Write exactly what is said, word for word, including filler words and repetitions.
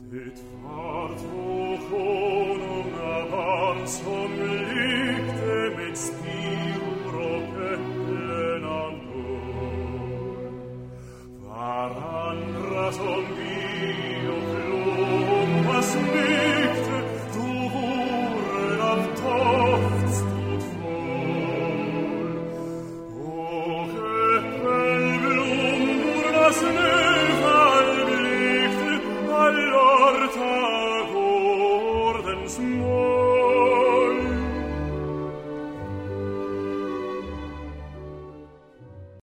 Et vart hoch honum avans om lykte med spiror og äpplen av guld. Varandra som vi och blomma smykte, då våren av toft stod full. Och äppelblommornas nöd